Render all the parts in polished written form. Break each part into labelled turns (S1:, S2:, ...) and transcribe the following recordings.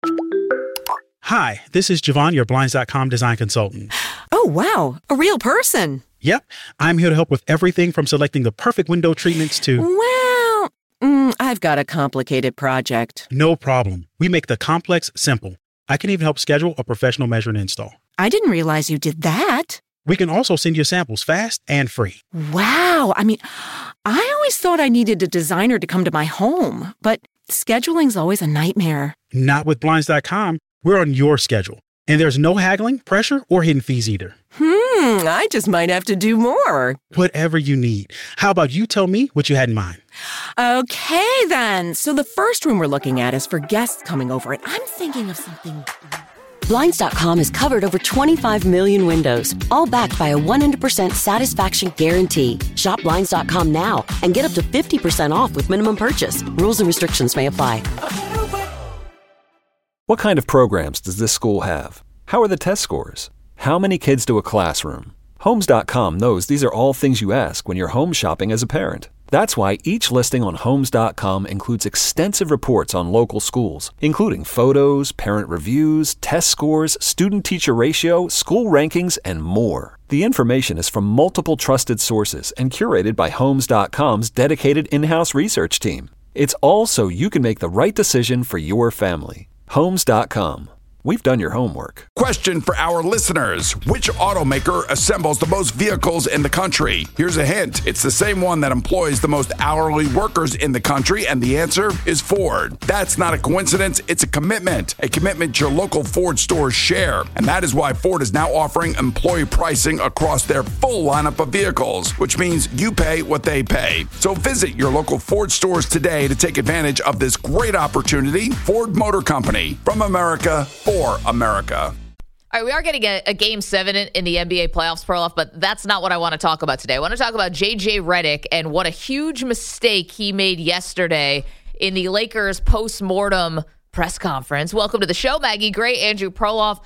S1: Hi, this is Javon, your Blinds.com design consultant.
S2: Oh, wow. A real person.
S1: Yep. I'm here to help with everything from selecting the perfect window treatments to...
S2: Well, I've got a complicated project.
S1: No problem. We make the complex simple. I can even help schedule a professional measure and install.
S2: I didn't realize you did that.
S1: We can also send you samples fast and free.
S2: Wow. I always thought I needed a designer to come to my home, but scheduling's always a nightmare.
S1: Not with Blinds.com. We're on your schedule. And there's no haggling, pressure, or hidden fees either.
S2: I just might have to do more.
S1: Whatever you need. How about you tell me what you had in mind?
S2: Okay, then. So the first room we're looking at is for guests coming over, and I'm thinking of something...
S3: Blinds.com has covered over 25 million windows, all backed by a 100% satisfaction guarantee. Shop Blinds.com now and get up to 50% off with minimum purchase. Rules and restrictions may apply.
S4: What kind of programs does this school have? How are the test scores? How many kids do a classroom? Homes.com knows these are all things you ask when you're home shopping as a parent. That's why each listing on Homes.com includes extensive reports on local schools, including photos, parent reviews, test scores, student-teacher ratio, school rankings, and more. The information is from multiple trusted sources and curated by Homes.com's dedicated in-house research team. It's all so you can make the right decision for your family. Homes.com. We've done your homework.
S5: Question for our listeners. Which automaker assembles the most vehicles in the country? Here's a hint. It's the same one that employs the most hourly workers in the country, and the answer is Ford. That's not a coincidence. It's a commitment your local Ford stores share. And that is why Ford is now offering employee pricing across their full lineup of vehicles, which means you pay what they pay. So visit your local Ford stores today to take advantage of this great opportunity. Ford Motor Company, from America, for America.
S6: All right, we are getting a Game 7 in the NBA playoffs, Perloff, but that's not what I want to talk about today. I want to talk about J.J. Redick and what a huge mistake he made yesterday in the Lakers post-mortem press conference. Welcome to the show, Maggie Gray, Andrew Perloff.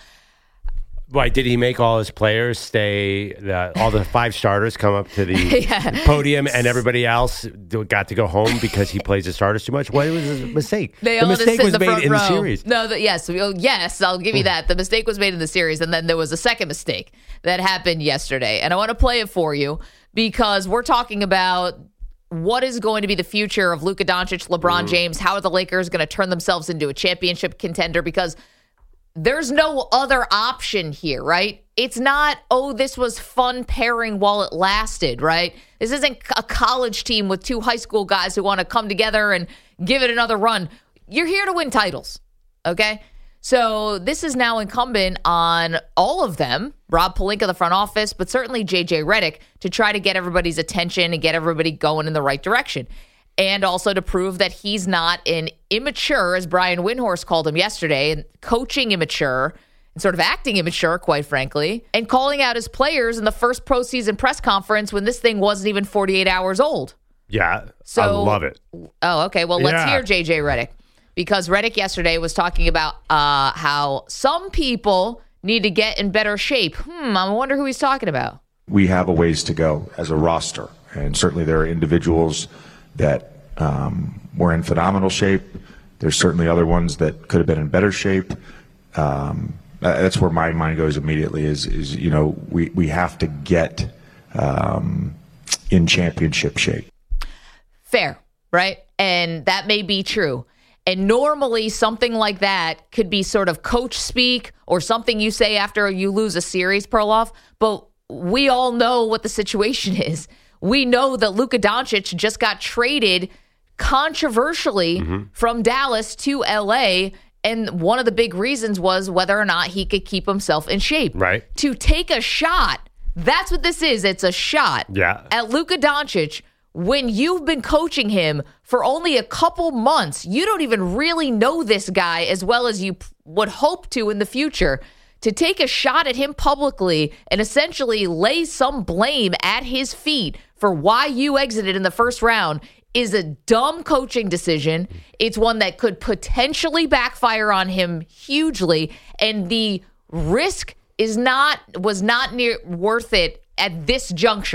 S7: Why, did he make all his players stay, all the 5 starters come up to the podium and everybody else got to go home because he plays the starters too much? What was his mistake?
S6: The
S7: mistake was made in the series.
S6: No, yes, I'll give you that. The mistake was made in the series, and then there was a second mistake that happened yesterday. And I want to play it for you because we're talking about what is going to be the future of Luka Doncic, LeBron James. How are the Lakers going to turn themselves into a championship contender? Because there's no other option here, right? It's not, this was fun pairing while it lasted, right? This isn't a college team with 2 high school guys who want to come together and give it another run. You're here to win titles, okay? So this is now incumbent on all of them, Rob Pelinka, the front office, but certainly J.J. Redick, to try to get everybody's attention and get everybody going in the right direction. And also to prove that he's not an immature, as Brian Windhorst called him yesterday, and coaching immature and sort of acting immature, quite frankly, and calling out his players in the first postseason press conference when this thing wasn't even 48 hours old.
S7: Yeah, so, I love it.
S6: Oh, okay. Well, let's hear J.J. Redick, because Redick yesterday was talking about how some people need to get in better shape. I wonder who he's talking about.
S8: We have a ways to go as a roster, and certainly there are individuals that were in phenomenal shape. There's certainly other ones that could have been in better shape. That's where my mind goes immediately is we have to get in championship shape.
S6: Fair, right? And that may be true. And normally something like that could be sort of coach speak or something you say after you lose a series, Perloff. But we all know what the situation is. We know that Luka Doncic just got traded controversially from Dallas to L.A., and one of the big reasons was whether or not he could keep himself in shape.
S7: Right.
S6: To take a shot, that's what this is. It's a shot at Luka Doncic when you've been coaching him for only a couple months. You don't even really know this guy as well as you would hope to in the future. To take a shot at him publicly and essentially lay some blame at his feet for why you exited in the first round is a dumb coaching decision. It's one that could potentially backfire on him hugely, and the risk was not near worth it at this juncture.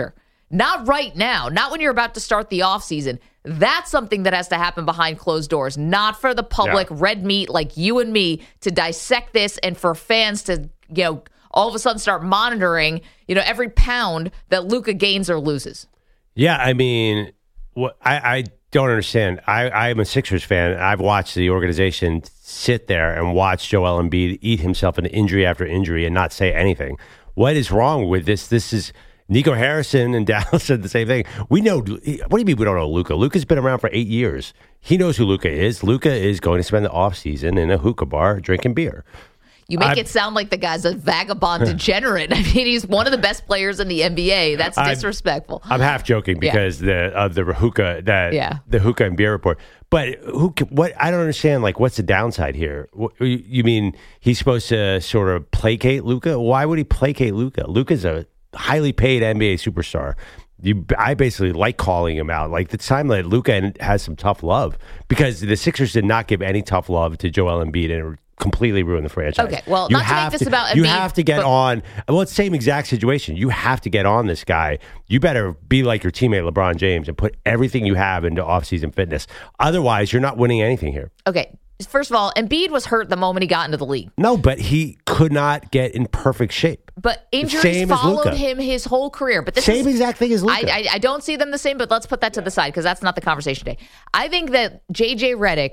S6: Not right now, not when you're about to start the offseason. That's something that has to happen behind closed doors, not for the public, red meat like you and me to dissect this and for fans to, all of a sudden start monitoring, every pound that Luka gains or loses.
S7: Yeah, I mean, I don't understand. I'm a Sixers fan. I've watched the organization sit there and watch Joel Embiid eat himself into injury after injury and not say anything. What is wrong with this? This is Nico Harrison and Dallas said the same thing. We know. What do you mean we don't know Luka? Luka's been around for 8 years. He knows who Luka is. Luka is going to spend the offseason in a hookah bar drinking beer.
S6: You make it sound like the guy's a vagabond degenerate. I mean, he's one of the best players in the NBA. That's disrespectful.
S7: I'm half joking because of the hookah the hookah and beer report. But what I don't understand, like, what's the downside here? You mean he's supposed to sort of placate Luka? Why would he placate Luka? Luka's a highly paid NBA superstar. I basically like calling him out. Like, it's time that Luka has some tough love because the Sixers did not give any tough love to Joel Embiid and completely ruin the franchise.
S6: Okay, well, not to make this about Embiid.
S7: You have to get on. Well, it's the same exact situation. You have to get on this guy. You better be like your teammate LeBron James and put everything you have into offseason fitness. Otherwise, you're not winning anything here.
S6: Okay, first of all, Embiid was hurt the moment he got into the league.
S7: No, but he could not get in perfect shape.
S6: But injuries followed him his whole career. But this
S7: same exact thing as Luka.
S6: I don't see them the same, but let's put that to the side because that's not the conversation today. I think that J.J. Redick,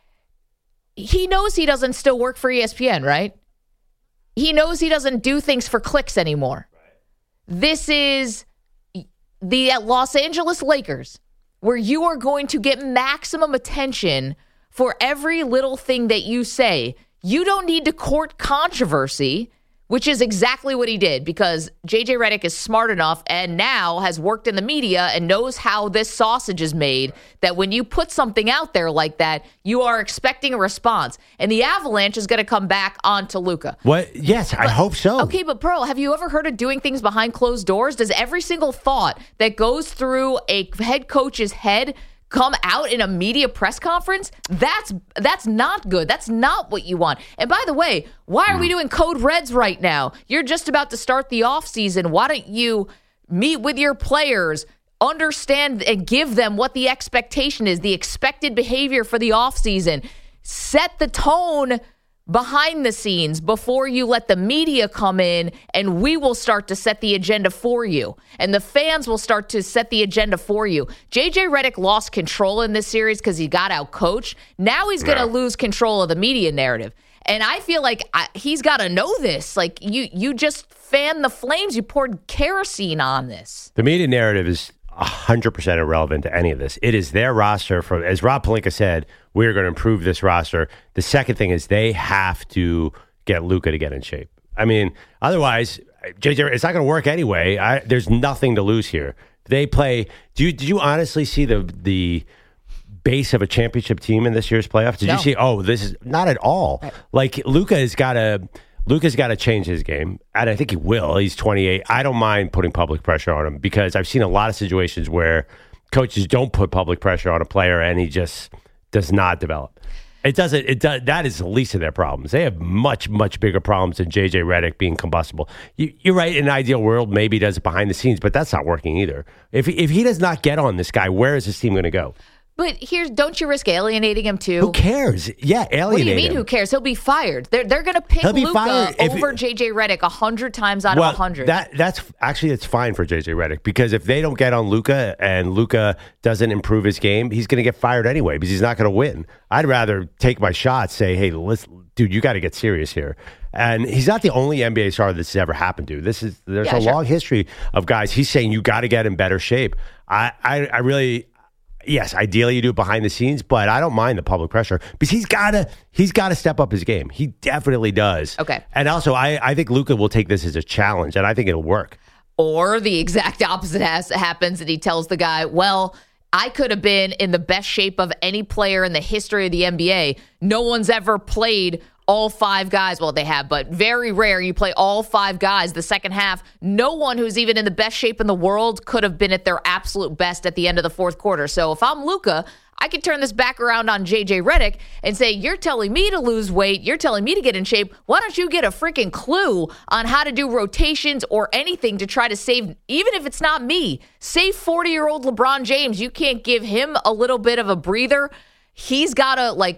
S6: he knows he doesn't still work for ESPN, right? He knows he doesn't do things for clicks anymore. This is the Los Angeles Lakers, where you are going to get maximum attention for every little thing that you say. You don't need to court controversy, which is exactly what he did because J.J. Redick is smart enough and now has worked in the media and knows how this sausage is made, that when you put something out there like that, you are expecting a response. And the avalanche is going to come back onto Luka.
S7: What? Yes, I hope so.
S6: Okay, but Pearl, have you ever heard of doing things behind closed doors? Does every single thought that goes through a head coach's head come out in a media press conference? That's not good. That's not what you want. And by the way, why are we doing code reds right now? You're just about to start the offseason. Why don't you meet with your players, understand and give them what the expectation is, the expected behavior for the offseason, set the tone behind the scenes before you let the media come in, and we will start to set the agenda for you. And the fans will start to set the agenda for you. J.J. Redick lost control in this series because he got out-coached. Now he's going to lose control of the media narrative. And I feel like he's got to know this. Like, you just fanned the flames. You poured kerosene on this.
S7: The media narrative is 100% irrelevant to any of this. It is their roster. As Rob Pelinka said, we're going to improve this roster. The second thing is they have to get Luka to get in shape. I mean, otherwise, JJ, it's not going to work anyway. There's nothing to lose here. They play. Did you honestly see the base of a championship team in this year's playoffs? Did you see? Oh, this is not at all. Right. Like Luka's got to change his game, and I think he will. He's 28. I don't mind putting public pressure on him because I've seen a lot of situations where coaches don't put public pressure on a player, and he just does not develop. It doesn't. That is the least of their problems. They have much, much bigger problems than J.J. Redick being combustible. You're right. In an ideal world, maybe he does it behind the scenes, but that's not working either. If he does not get on this guy, where is this team going to go?
S6: But don't you risk alienating him too?
S7: Who cares? Yeah, alienate him.
S6: What do you mean who cares? He'll be fired. They're going to pick Luka over J.J. Redick 100 times out of 100.
S7: That's fine for J.J. Redick because if they don't get on Luka and Luka doesn't improve his game, he's going to get fired anyway because he's not going to win. I'd rather take my shot, say, hey, dude, you got to get serious here. And he's not the only NBA star this has ever happened to. There's a long history of guys. He's saying you got to get in better shape. I really... Yes, ideally you do it behind the scenes, but I don't mind the public pressure because he's got to step up his game. He definitely does.
S6: Okay.
S7: And also, I think Luka will take this as a challenge, and I think it'll work.
S6: Or the exact opposite happens, and he tells the guy, well, I could have been in the best shape of any player in the history of the NBA. No one's ever played all five guys. Well, they have, but very rare. You play all five guys the second half. No one who's even in the best shape in the world could have been at their absolute best at the end of the fourth quarter. So if I'm Luka, I could turn this back around on JJ Redick and say, you're telling me to lose weight. You're telling me to get in shape. Why don't you get a freaking clue on how to do rotations or anything to try to save, even if it's not me, save 40-year-old LeBron James. You can't give him a little bit of a breather. He's got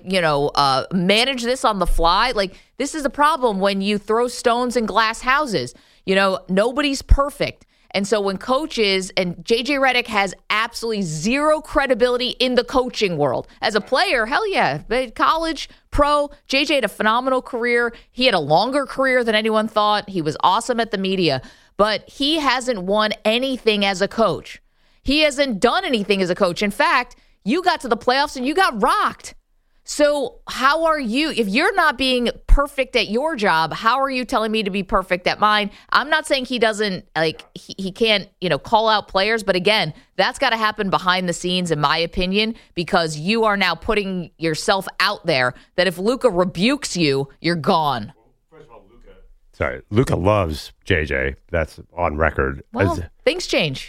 S6: to, manage this on the fly. Like, this is a problem when you throw stones in glass houses. Nobody's perfect. And so when coaches, and JJ Redick has absolutely zero credibility in the coaching world. As a player, hell yeah, college, pro, JJ had a phenomenal career. He had a longer career than anyone thought. He was awesome at the media. But he hasn't won anything as a coach. He hasn't done anything as a coach. In fact, you got to the playoffs and you got rocked. So how are you, if you're not being perfect at your job, how are you telling me to be perfect at mine? I'm not saying he doesn't, he can't, call out players. But again, that's got to happen behind the scenes, in my opinion, because you are now putting yourself out there that if Luka rebukes you, you're gone.
S7: First of all, Luka loves JJ. That's on record.
S6: Well, things change.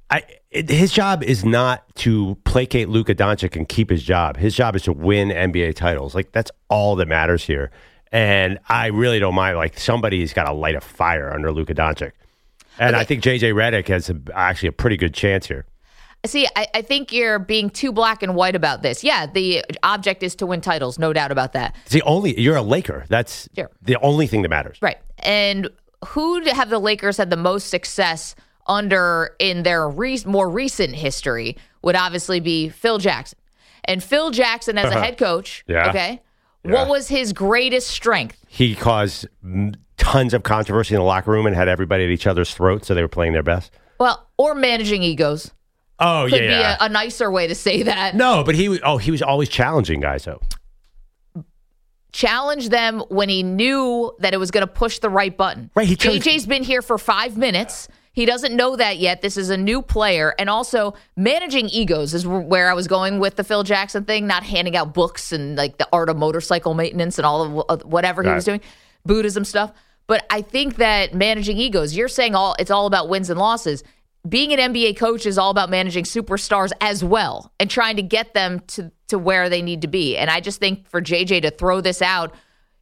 S7: His job is not to placate Luka Doncic and keep his job. His job is to win NBA titles. That's all that matters here. And I really don't mind. Somebody's got to light a fire under Luka Doncic. And okay. I think JJ Redick has actually a pretty good chance here.
S6: See, I think you're being too black and white about this. Yeah, the object is to win titles, no doubt about that.
S7: You're a Laker. That's sure. The only thing that matters.
S6: Right. And who have the Lakers had the most success under in their more recent history would obviously be Phil Jackson. And Phil Jackson as a head coach, what was his greatest strength?
S7: He caused tons of controversy in the locker room and had everybody at each other's throats, so they were playing their best.
S6: Well, or managing egos.
S7: Oh,
S6: Could be a nicer way to say that.
S7: No, but he was always challenging guys, though.
S6: Challenge them when he knew that it was going to push the right button.
S7: Right.
S6: JJ's been here for 5 minutes. He doesn't know that yet. This is a new player. And also, managing egos is where I was going with the Phil Jackson thing, not handing out books and the art of motorcycle maintenance and all of whatever he was doing, Buddhism stuff. But I think that managing egos, you're saying it's all about wins and losses. Being an NBA coach is all about managing superstars as well and trying to get them to where they need to be. And I just think for JJ to throw this out,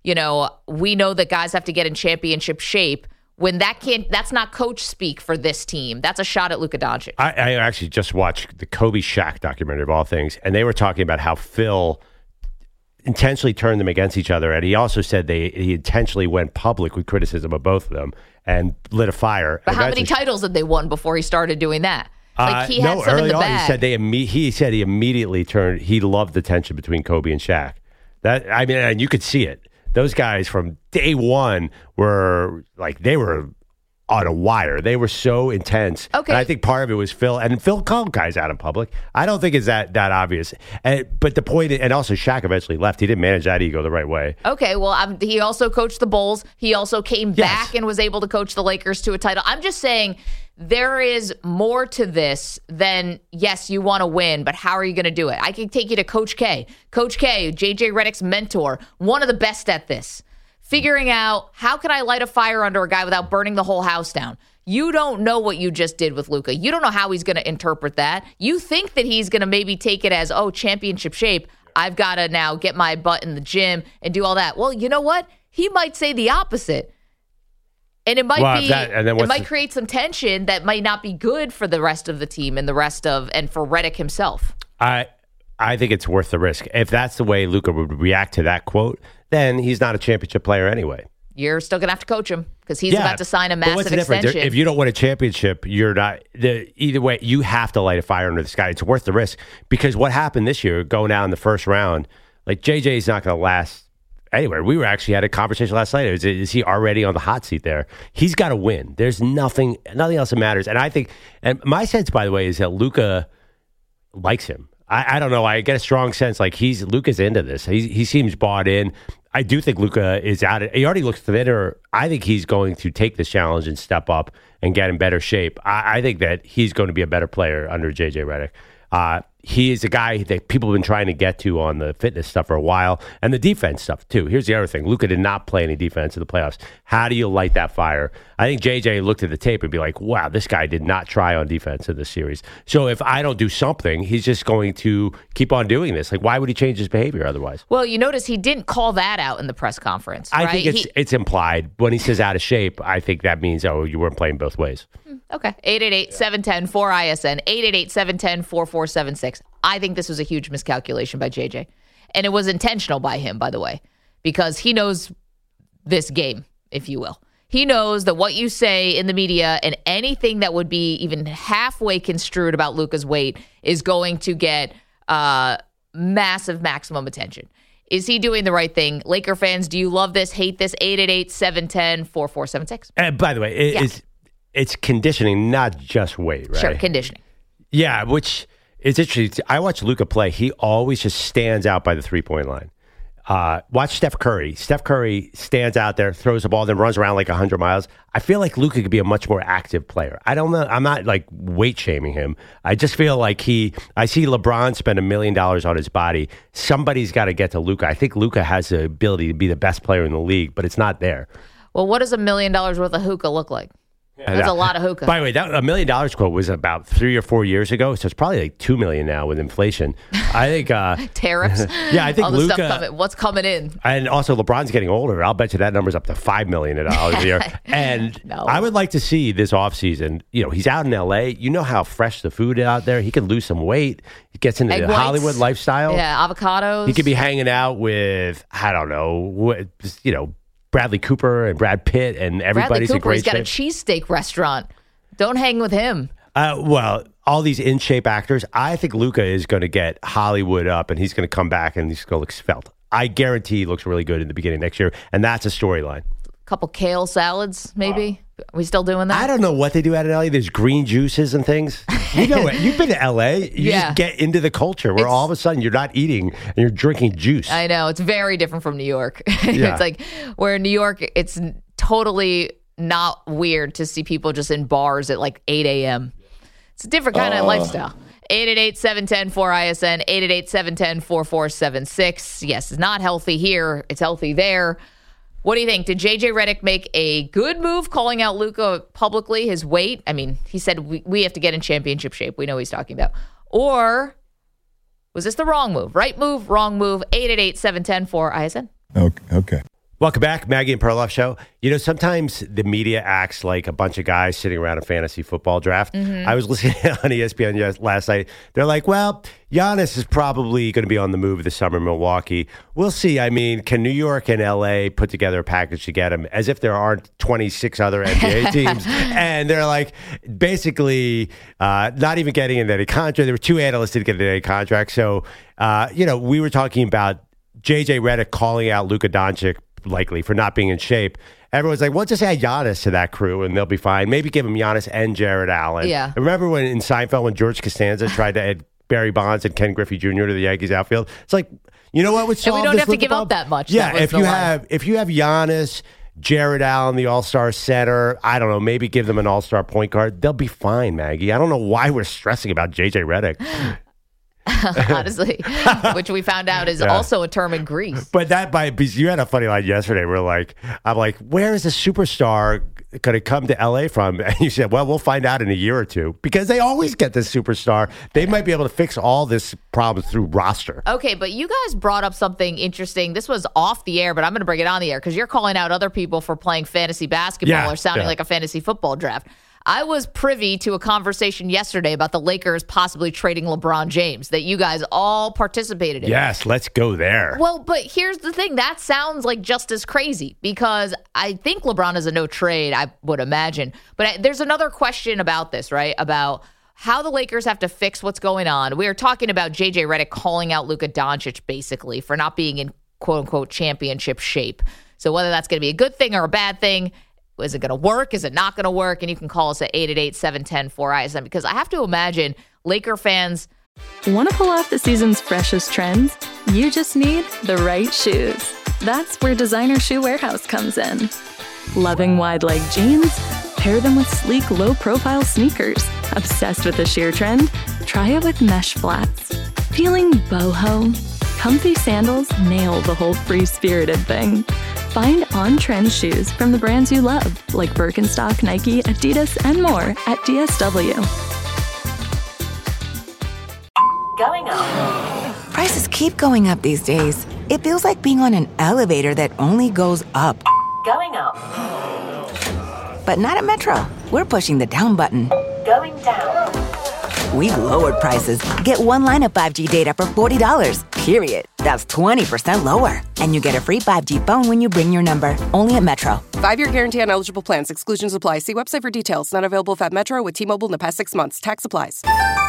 S6: we know that guys have to get in championship shape. When that's not coach speak for this team. That's a shot at Luka Doncic.
S7: I actually just watched the Kobe Shaq documentary of all things, and they were talking about how Phil intentionally turned them against each other, and he also said he intentionally went public with criticism of both of them and lit a fire.
S6: But how many titles had they won before he started doing that? He had some in the bag.
S7: He said he immediately turned. He loved the tension between Kobe and Shaq. And you could see it. Those guys from day one were they were on a wire. They were so intense.
S6: Okay.
S7: And I think part of it was Phil. And Phil called guys out in public. I don't think it's that obvious. But the point, and also Shaq eventually left. He didn't manage that ego the right way.
S6: Okay, well, he also coached the Bulls. He also came back and was able to coach the Lakers to a title. I'm just saying there is more to this than, yes, you want to win, but how are you going to do it? I can take you to Coach K. Coach K, JJ Redick's mentor, one of the best at this. Figuring out, how can I light a fire under a guy without burning the whole house down? You don't know what you just did with Luka. You don't know how he's going to interpret that. You think that he's going to maybe take it as, championship shape. I've got to now get my butt in the gym and do all that. Well, you know what? He might say the opposite. And it might might create some tension that might not be good for the rest of the team and for Redick himself.
S7: I think it's worth the risk. If that's the way Luka would react to that quote, then he's not a championship player anyway.
S6: You're still going to have to coach him because he's about to sign a massive extension.
S7: If you don't win a championship, you're not. Either way, you have to light a fire under this guy. It's worth the risk because what happened this year, going down in the first round, JJ's not going to last anywhere. We had a conversation last night. Is he already on the hot seat there? He's got to win. There's nothing else that matters. And I think, and my sense, by the way, is that Luka likes him. I don't know. I get a strong sense Luka's into this. He seems bought in. I do think Luka is out. He already looks thinner. I think he's going to take this challenge and step up and get in better shape. I think that he's going to be a better player under JJ Redick. he is a guy that people have been trying to get to on the fitness stuff for a while and the defense stuff too. Here's the other thing. Luka did not play any defense in the playoffs. How do you light that fire? I think JJ looked at the tape and be like, wow, this guy did not try on defense in this series. So if I don't do something, he's just going to keep on doing this. Like, why would he change his behavior otherwise?
S6: Well, you notice he didn't call that out in the press conference, right?
S7: I think it's implied. When he says out of shape, I think that means, oh, you weren't playing both ways.
S6: Okay. 888-710-4ISN, 888-710-4476. I think this was a huge miscalculation by JJ. And it was intentional by him, by the way, because he knows this game, if you will. He knows that what you say in the media and anything that would be even halfway construed about Luka's weight is going to get massive maximum attention. Is he doing the right thing? Laker fans, do you love this, hate this? 888-710-4476.
S7: And by the way, it's conditioning, not just weight, right?
S6: Sure, conditioning.
S7: Yeah, which is interesting. I watch Luka play. He always just stands out by the three-point line. Watch Steph Curry. Steph Curry stands out there, throws the ball, then runs around like 100 miles. I feel like Luka could be a much more active player. I don't know. I'm not like weight shaming him. I just feel like I see LeBron spend $1 million on his body. Somebody's got to get to Luka. I think Luka has the ability to be the best player in the league, but it's not there.
S6: Well, what does $1 million worth of hookah look like? That's a lot of hookah.
S7: By the way, that $1 million quote was about 3 or 4 years ago, so it's probably like $2 million now with inflation. I think
S6: tariffs.
S7: Yeah, I think
S6: all the
S7: Luka.
S6: Stuff what's coming in?
S7: And also, LeBron's getting older. I'll bet you that number's up to $5 million a year. And I would like to see this offseason. You know, he's out in L.A. You know how fresh the food is out there. He could lose some weight. He gets into the Hollywood lifestyle.
S6: Yeah, avocados.
S7: He could be hanging out with Bradley Cooper and Brad Pitt, and everybody's a great shape.
S6: He's got a cheesesteak restaurant. Don't hang with him.
S7: Well, all these in-shape actors, I think Luka is going to get Hollywood up, and he's going to come back, and he's going to look svelte. I guarantee he looks really good in the beginning of next year, and that's a storyline.
S6: Couple kale salads, maybe? Are we still doing that?
S7: I don't know what they do out in LA. There's green juices and things. You know it. You've been to LA. You just get into the culture where all of a sudden you're not eating and you're drinking juice.
S6: I know. It's very different from New York. It's like where in New York, it's totally not weird to see people just in bars at like 8 a.m. It's a different kind of lifestyle. 888-710-4ISN, 888-710-4476. Yes, it's not healthy here. It's healthy there. What do you think? Did J.J. Redick make a good move calling out Luka publicly, his weight? I mean, he said we have to get in championship shape. We know what he's talking about. Or was this the wrong move? Right move, wrong move? 888-710-4ISN.
S9: Okay.
S7: Welcome back, Maggie and Perloff Show. You know, sometimes the media acts like a bunch of guys sitting around a fantasy football draft. I was listening on ESPN last night. They're like, well, Giannis is probably going to be on the move this summer in Milwaukee. We'll see. I mean, can New York and L.A. put together a package to get him? As if there aren't 26 other NBA teams. And they're like, basically, not even getting into any contract. There were two analysts that didn't get into any contract. So, we were talking about J.J. Redick calling out Luka Doncic likely for not being in shape. Everyone's like, well, just add Giannis to that crew and they'll be fine. Maybe give him Giannis and Jared Allen.
S6: Yeah.
S7: Remember when in Seinfeld when George Costanza tried to add Barry Bonds and Ken Griffey Jr. to the Yankees outfield? It's like, you know what would solve
S6: and we don't
S7: this
S6: have to give up that much.
S7: Yeah, if you have Giannis, Jared Allen, the all-star center, I don't know, maybe give them an all-star point guard, they'll be fine, Maggie. I don't know why we're stressing about J.J. Redick.
S6: Honestly, which we found out is also a term in Greece.
S7: But because you had a funny line yesterday where I'm like, where is the superstar going to come to LA from? And you said, well, we'll find out in a year or two because they always get this superstar. They might be able to fix all this problems through roster.
S6: Okay, but you guys brought up something interesting. This was off the air, but I'm going to bring it on the air because you're calling out other people for playing fantasy basketball or sounding like a fantasy football draft. I was privy to a conversation yesterday about the Lakers possibly trading LeBron James that you guys all participated in.
S7: Yes, let's go there.
S6: Well, but here's the thing. That sounds like just as crazy because I think LeBron is a no trade, I would imagine. But there's another question about this, right? About how the Lakers have to fix what's going on. We are talking about J.J. Redick calling out Luka Doncic basically for not being in quote-unquote championship shape. So whether that's going to be a good thing or a bad thing, is it going to work? Is it not going to work? And you can call us at 888-710-4ISN because I have to imagine Laker fans.
S10: Want to pull off the season's freshest trends? You just need the right shoes. That's where Designer Shoe Warehouse comes in. Loving wide leg jeans? Pair them with sleek, low-profile sneakers. Obsessed with the sheer trend? Try it with mesh flats. Feeling boho? Comfy sandals nail the whole free-spirited thing. Find on-trend shoes from the brands you love, like Birkenstock, Nike, Adidas, and more at DSW.
S9: Going up. Prices keep going up these days. It feels like being on an elevator that only goes up. Going up. But not at Metro. We're pushing the down button. Going down. We've lowered prices. Get one line of 5G data for $40, period. That's 20% lower. And you get a free 5G phone when you bring your number. Only at Metro.
S11: 5-year guarantee on eligible plans. Exclusions apply. See website for details. Not available at Metro with T-Mobile in the past 6 months. Tax applies.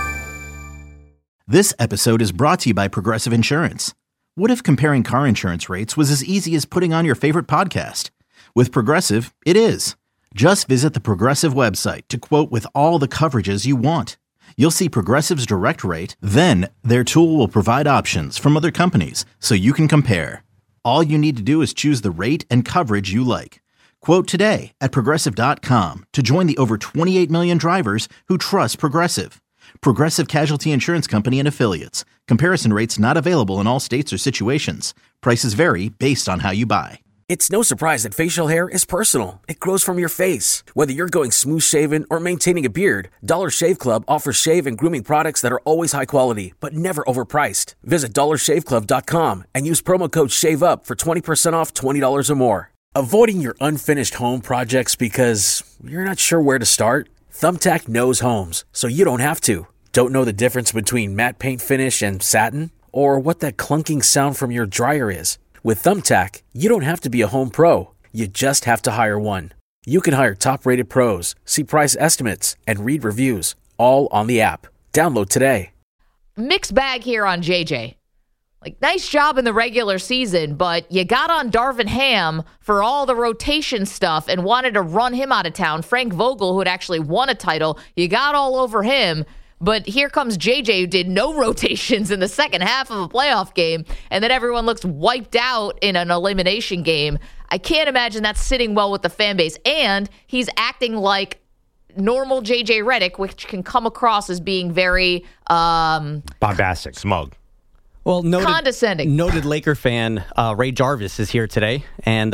S12: This episode is brought to you by Progressive Insurance. What if comparing car insurance rates was as easy as putting on your favorite podcast? With Progressive, it is. Just visit the Progressive website to quote with all the coverages you want. You'll see Progressive's direct rate, then their tool will provide options from other companies so you can compare. All you need to do is choose the rate and coverage you like. Quote today at Progressive.com to join the over 28 million drivers who trust Progressive. Progressive Casualty Insurance Company and Affiliates. Comparison rates not available in all states or situations. Prices vary based on how you buy.
S13: It's no surprise that facial hair is personal. It grows from your face. Whether you're going smooth shaven or maintaining a beard, Dollar Shave Club offers shave and grooming products that are always high quality, but never overpriced. Visit DollarShaveClub.com and use promo code SHAVEUP for 20% off $20 or more. Avoiding your unfinished home projects because you're not sure where to start? Thumbtack knows homes, so you don't have to. Don't know the difference between matte paint finish and satin? Or what that clunking sound from your dryer is? With Thumbtack, you don't have to be a home pro. You just have to hire one. You can hire top-rated pros, see price estimates, and read reviews, all on the app. Download today.
S6: Mixed bag here on JJ. Like, nice job in the regular season, but you got on Darvin Ham for all the rotation stuff and wanted to run him out of town. Frank Vogel, who had actually won a title, you got all over him. But here comes JJ, who did no rotations in the second half of a playoff game, and then everyone looks wiped out in an elimination game. I can't imagine that's sitting well with the fan base. And he's acting like normal JJ Redick, which can come across as being very
S7: bombastic,
S14: smug.
S15: Well,
S6: condescending.
S15: Noted Laker fan Ray Jarvis is here today, and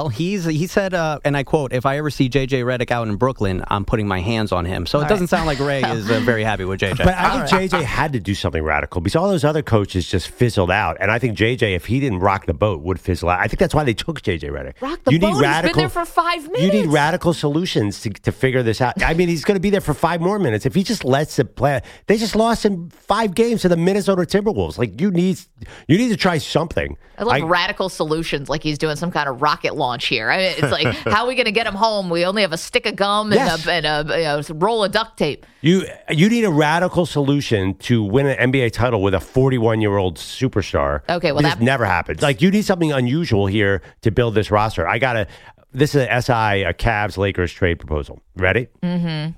S15: he said, and I quote, "If I ever see JJ Redick out in Brooklyn, I'm putting my hands on him." So it doesn't sound like Ray is very happy with JJ.
S7: But I think JJ had to do something radical because all those other coaches just fizzled out, and I think JJ, if he didn't rock the boat, would fizzle out. I think that's why they took JJ Redick.
S6: Rock the boat. He's been there for 5 minutes.
S7: You need radical solutions to figure this out. I mean, he's going to be there for 5 more minutes if he just lets it play. They just lost in 5 games to the Minnesota Timberwolves. Like you need to try something.
S6: I love radical solutions, like he's doing some kind of rocket launch here. I mean, it's like, how are we going to get him home? We only have a stick of gum and a roll of duct tape.
S7: You need a radical solution to win an NBA title with a 41-year-old superstar.
S6: Okay, well,
S7: that never happens. Like, you need something unusual here to build this roster. This is a Cavs-Lakers trade proposal. Ready?
S6: Mm-hmm.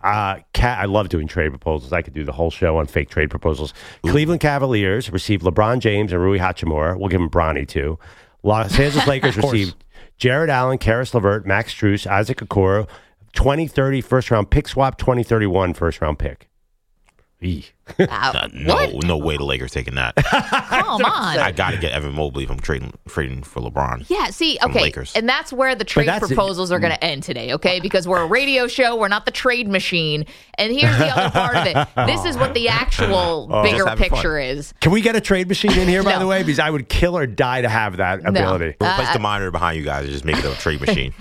S7: I love doing trade proposals. I could do the whole show on fake trade proposals. Ooh. Cleveland Cavaliers received LeBron James and Rui Hachimura. We'll give him Bronny, too. Los Angeles Lakers received Jared Allen, Karis LeVert, Max Strus, Isaac Okoro, 2030 first-round pick swap, 2031 first-round pick.
S14: No way the Lakers taking that.
S6: Come on.
S14: I got to get Evan Mobley if I'm trading for LeBron.
S6: Yeah, see, okay.
S14: Lakers.
S6: And that's where the trade proposals are going to end today, okay? Because we're a radio show. We're not the trade machine. And here's the other part of it. This is what the actual bigger picture is.
S7: Can we get a trade machine in here, by the way? Because I would kill or die to have that ability.
S14: Replace the monitor behind you guys and just make it a trade machine.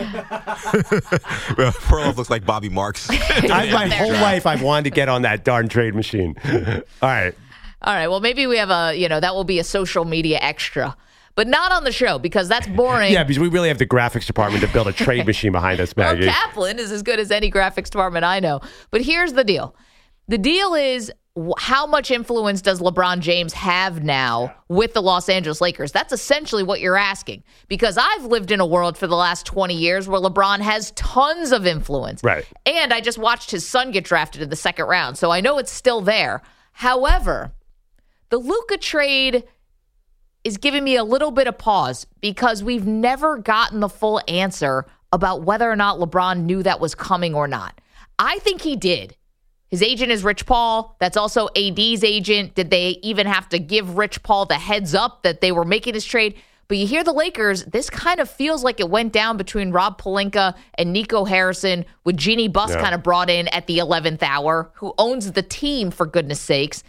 S14: Perloff looks like Bobby Marks.
S7: My whole life I've wanted to get on that darn trade machine. All right.
S6: Well, maybe we have that will be a social media extra. But not on the show, because that's boring.
S7: Yeah, because we really have the graphics department to build a trade machine behind us, Maggie.
S6: Well, Kaplan is as good as any graphics department I know. But here's the deal. The deal is, how much influence does LeBron James have now with the Los Angeles Lakers? That's essentially what you're asking. Because I've lived in a world for the last 20 years where LeBron has tons of influence.
S7: Right.
S6: And I just watched his son get drafted in the second round, so I know it's still there. However, the Luka trade is giving me a little bit of pause because we've never gotten the full answer about whether or not LeBron knew that was coming or not. I think he did. His agent is Rich Paul. That's also AD's agent. Did they even have to give Rich Paul the heads up that they were making this trade? But you hear the Lakers, this kind of feels like it went down between Rob Pelinka and Nico Harrison, with Jeannie Buss kind of brought in at the 11th hour, who owns the team, for goodness sakes.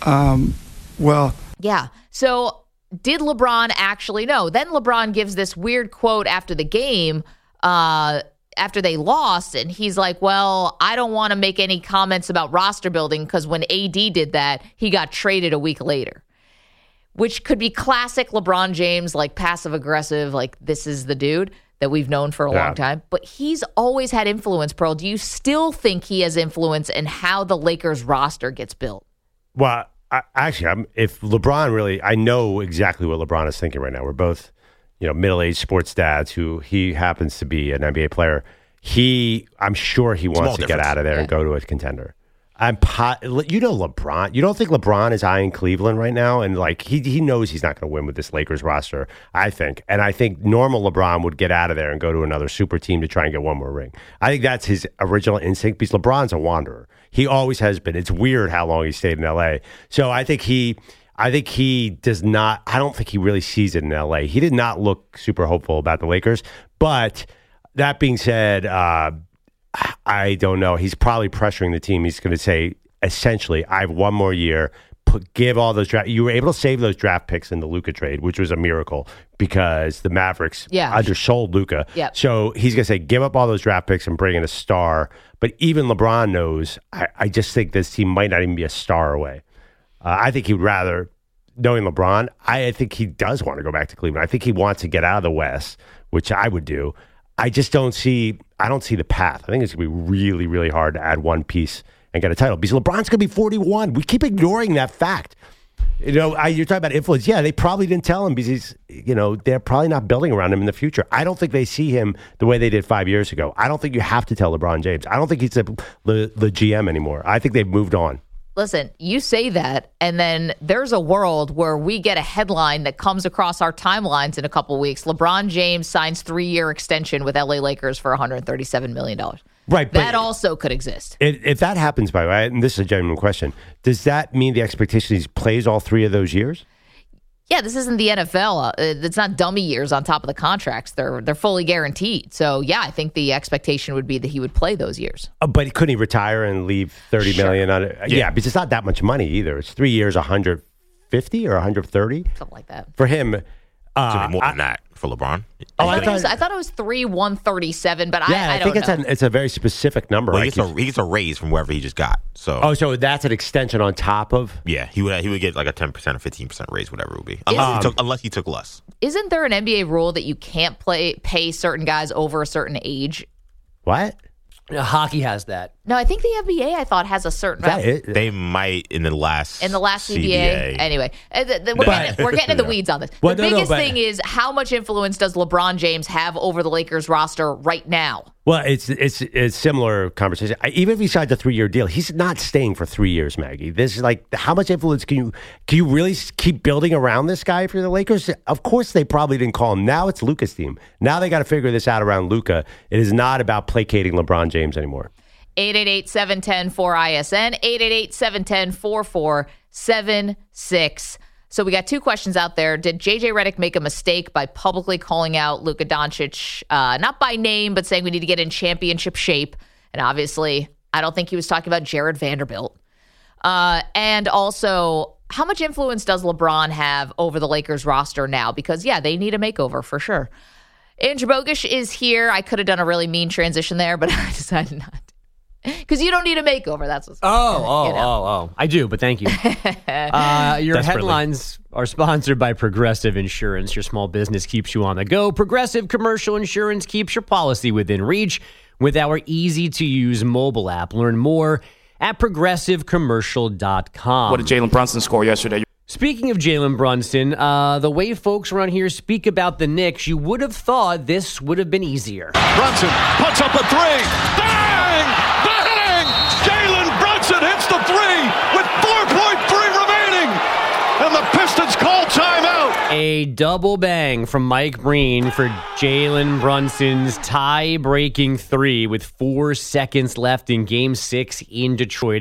S6: Yeah. So did LeBron actually know? Then LeBron gives this weird quote after the game, after they lost, and he's like, well, I don't want to make any comments about roster building because when AD did that, he got traded a week later, which could be classic LeBron James, like passive-aggressive, like this is the dude that we've known for a long time. But he's always had influence, Pearl. Do you still think he has influence in how the Lakers roster gets built?
S7: Well, if LeBron really, I know exactly what LeBron is thinking right now. We're both middle-aged sports dads who he happens to be an NBA player. I'm sure he wants to get out of there and go to a contender. LeBron. You don't think LeBron is eyeing Cleveland right now? And like he knows he's not going to win with this Lakers roster, I think. And I think normal LeBron would get out of there and go to another super team to try and get one more ring. I think that's his original instinct because LeBron's a wanderer. He always has been. It's weird how long he stayed in LA. So I think he does not. I don't think he really sees it in LA. He did not look super hopeful about the Lakers. But that being said, I don't know. He's probably pressuring the team. He's going to say, essentially, I have one more year. Give all those draft. You were able to save those draft picks in the Luka trade, which was a miracle because the Mavericks undersold Luka.
S6: Yep.
S7: So he's going to say, give up all those draft picks and bring in a star. But even LeBron knows, I just think this team might not even be a star away. I think he'd rather, knowing LeBron, I think he does want to go back to Cleveland. I think he wants to get out of the West, which I would do. I just don't see the path. I think it's going to be really, really hard to add one piece and get a title because LeBron's going to be 41. We keep ignoring that fact. You're talking about influence. Yeah, they probably didn't tell him because they're probably not building around him in the future. I don't think they see him the way they did 5 years ago. I don't think you have to tell LeBron James. I don't think he's the GM anymore. I think they've moved on.
S6: Listen, you say that, and then there's a world where we get a headline that comes across our timelines in a couple weeks. LeBron James signs 3-year extension with LA Lakers for $137 million.
S7: Right.
S6: That also could exist.
S7: If that happens, by the way, and this is a genuine question, does that mean the expectation is he plays all 3 of those years?
S6: Yeah, this isn't the NFL. It's not dummy years on top of the contracts. They're fully guaranteed. So, yeah, I think the expectation would be that he would play those years.
S7: But couldn't he retire and leave $30 million on it? Yeah, because it's not that much money either. It's 3 years, 150 or 130?
S6: Something like that.
S7: For him.
S14: It's going to be more than that for LeBron.
S6: I thought it was 137, but I don't know.
S7: It's a very specific number.
S14: Well, he gets a raise from wherever he just got.
S7: So that's an extension on top of?
S14: Yeah, he would get like a 10% or 15% raise, whatever it would be, unless he took less.
S6: Isn't there an NBA rule that you can't pay certain guys over a certain age?
S7: What?
S16: Hockey has that.
S6: No, I think the NBA, I thought, has a certain amount.
S14: They might in the last
S6: CBA. Anyway, we're getting in the weeds on this. The biggest thing is how much influence does LeBron James have over the Lakers roster right now?
S7: Well, it's similar conversation. Even if he signed a 3-year deal, he's not staying for 3 years, Maggie. This is like, how much influence can you really keep building around this guy for the Lakers? Of course, they probably didn't call him. Now it's Luka's team. Now they got to figure this out around Luka. It is not about placating LeBron James anymore.
S6: 888-710-4ISN, 888-710-4476. So we got 2 questions out there. Did J.J. Redick make a mistake by publicly calling out Luka Doncic, not by name, but saying we need to get in championship shape? And obviously, I don't think he was talking about Jared Vanderbilt. And also, how much influence does LeBron have over the Lakers roster now? Because, yeah, they need a makeover for sure. Andrew Bogusch is here. I could have done a really mean transition there, but I decided not to. Because you don't need a makeover. That's what's
S16: I do, but thank you. Your headlines are sponsored by Progressive Insurance. Your small business keeps you on the go. Progressive Commercial Insurance keeps your policy within reach with our easy-to-use mobile app. Learn more at progressivecommercial.com.
S17: What did Jalen Brunson score yesterday?
S16: Speaking of Jalen Brunson, the way folks around here speak about the Knicks, you would have thought this would have been easier.
S18: Brunson puts up a 3. Bang! Jalen Brunson hits the 3 with 4.3 remaining, and the Pistons call timeout.
S16: A double bang from Mike Breen for Jalen Brunson's tie-breaking 3 with 4 seconds left in Game 6 in Detroit.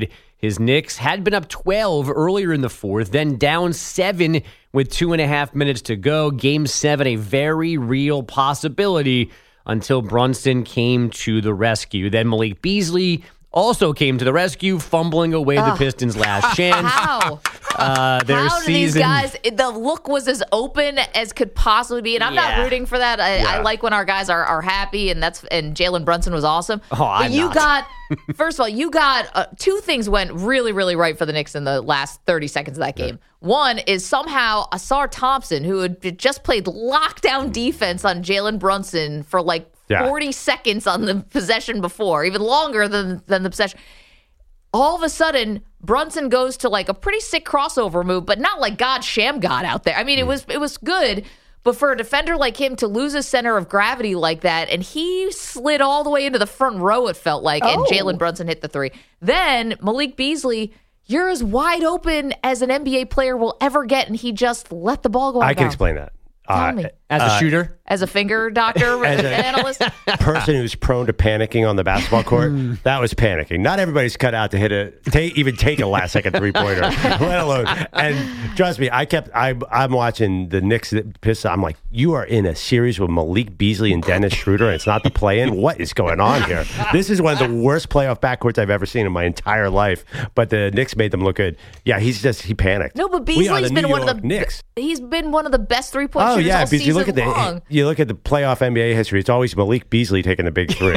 S16: His Knicks had been up 12 earlier in the fourth, then down 7 with 2.5 minutes to go. Game 7, a very real possibility until Brunson came to the rescue. Then Malik Beasley also came to the rescue, fumbling away the Pistons' last chance.
S6: How?
S16: Their
S6: How do these guys, the look was as open as could possibly be, and I'm not rooting for that. I like when our guys are happy, and Jalen Brunson was awesome. First of all, you got two things went really, really right for the Knicks in the last 30 seconds of that game. One is somehow Asar Thompson, who had just played lockdown defense on Jalen Brunson for 40 seconds on the possession before, even longer than the possession. All of a sudden, Brunson goes to a pretty sick crossover move, but not like God Sham God out there. I mean, it was good, but for a defender like him to lose his center of gravity like that, and he slid all the way into the front row, it felt like, and Jalen Brunson hit the three. Then Malik Beasley, you're as wide open as an NBA player will ever get, and he just let the ball go out of bounds.
S7: I can explain that.
S6: Tell me.
S16: As a shooter?
S6: As a finger doctor analyst?
S7: Person who's prone to panicking on the basketball court, that was panicking. Not everybody's cut out to even take a last second 3-pointer, let alone. And trust me, I'm watching the Knicks Pistons. I'm like, you are in a series with Malik Beasley and Dennis Schroeder, and it's not the play-in. What is going on here? This is one of the worst playoff backcourts I've ever seen in my entire life. But the Knicks made them look good. Yeah, he panicked.
S6: No, but Beasley's been one of the
S7: Knicks.
S6: He's been one of the best 3-point shooters all
S7: because
S6: season long.
S7: You look at the playoff NBA history, it's always Malik Beasley taking the big three.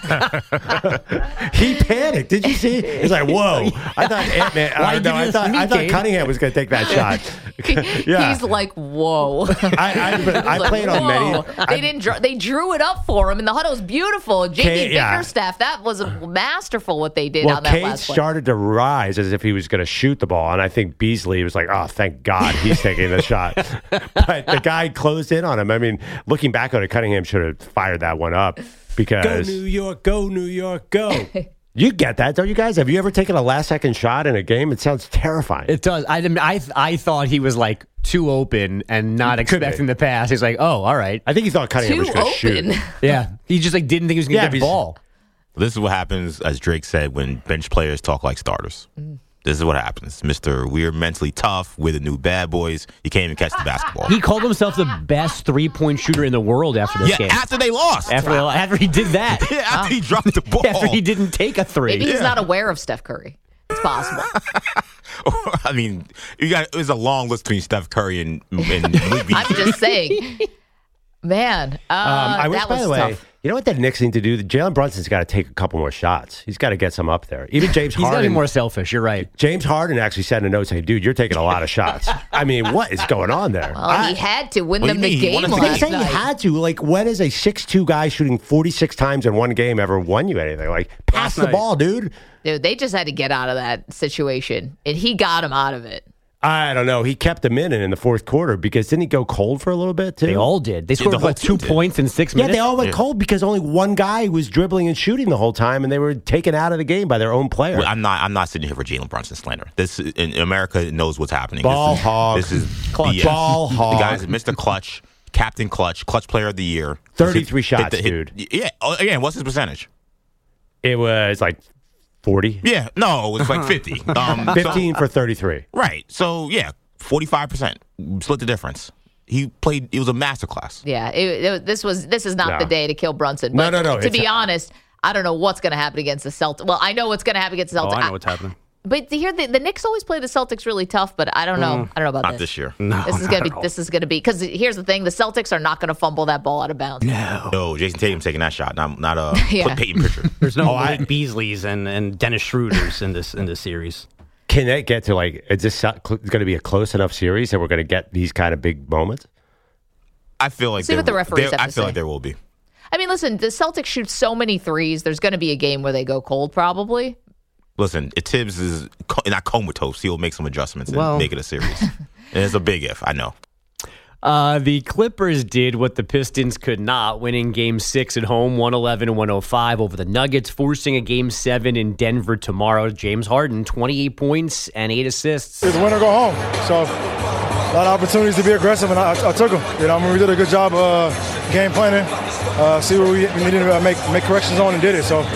S7: He panicked. Did you see? He's like, whoa. I thought Ant-Man, I thought Cunningham was going to take that shot.
S6: He's like, whoa.
S7: I played on many.
S6: They drew it up for him, and the huddle was beautiful. JB Bickerstaff, that was masterful what they did on that last play.
S7: Started to rise as if he was going to shoot the ball, and I think Beasley was like, oh, thank God he's taking the shot. But the guy closed in on him. I mean, looking back on it, Cunningham should have fired that one up because go New York, go. You get that, don't you guys? Have you ever taken a last-second shot in a game? It sounds terrifying.
S16: It does. I thought he was too open and not expecting the pass. He's like, oh, all right.
S7: I think he thought Cunningham was going to shoot.
S16: Yeah, he just didn't think he was going to get the ball.
S14: This is what happens, as Drake said, when bench players talk like starters. This is what happens. Mr. We're mentally tough. We're the new bad boys. You can't even catch the basketball.
S16: He called himself the best 3-point shooter in the world after this game.
S14: After they lost.
S16: After he did that.
S14: After he dropped the ball.
S16: After he didn't take a three.
S6: Maybe he's not aware of Steph Curry. It's possible.
S14: I mean, there's a long list between Steph Curry and Malik Beasley.
S6: I'm just saying. Man,
S7: I wish,
S6: that
S7: by
S6: was
S7: the way,
S6: tough.
S7: you know what the Knicks need to do? Jalen Brunson's got to take a couple more shots. He's got to get some up there. Even James Harden.
S16: He's got to be more selfish. You're right.
S7: James Harden actually said in a note saying, dude, you're taking a lot of shots. I mean, what is going on there?
S6: Well, he had to win them the game last night.
S7: He had to. When is a 6'2" guy shooting 46 times in one game ever won you anything? Pass the ball, dude.
S6: Dude, they just had to get out of that situation, and he got him out of it.
S7: I don't know. He kept them in the fourth quarter because didn't he go cold for a little bit too?
S16: They all did. They scored 2 points in 6 minutes.
S7: Yeah, they all went cold because only one guy was dribbling and shooting the whole time, and they were taken out of the game by their own player.
S14: Well, I'm not sitting here for Jalen Brunson slander. This in America knows what's happening.
S7: Ball hog.
S14: This is
S7: clutch. Ball hog.
S14: The guy's Mr. Clutch, Captain Clutch, Clutch Player of the Year.
S7: 33 shots, dude.
S14: Yeah. Again, what's his percentage?
S7: It was 40.
S14: Yeah. No, it was 50.
S7: 15 for 33.
S14: Right. So yeah. 45%. Split the difference. It was a masterclass.
S6: Yeah, this is not the day to kill Brunson. But
S7: no.
S6: To be honest, I don't know what's going to happen against the Celtics. Well, I know what's going to happen against the Celtics.
S15: I know what's happening.
S6: But here, the Knicks always play the Celtics really tough. But I don't know. I don't know about
S14: not this year.
S15: No,
S6: this is gonna be because here's the thing: the Celtics are not going to fumble that ball out of bounds.
S14: No, Jason Tatum's taking that shot. Not Peyton Pritchard.
S15: There's no Malik Beasleys and Dennis Schroeders in this series.
S7: Can it get to is this going to be a close enough series that we're going to get these kind of big moments?
S14: I feel like
S6: see what the referees have to say.
S14: Like there will be.
S6: I mean, listen, the Celtics shoot so many threes. There's going to be a game where they go cold, probably.
S14: Listen, if Tibbs is not comatose, he'll make some adjustments and make it a series. And it's a big if, I know.
S16: The Clippers did what the Pistons could not, winning Game 6 at home, 111-105 over the Nuggets, forcing a Game 7 in Denver tomorrow. James Harden, 28 points and 8 assists.
S17: It's win or go home. So a lot of opportunities to be aggressive, and I took them. We did a good job game planning, see where we needed to make corrections on and did it. So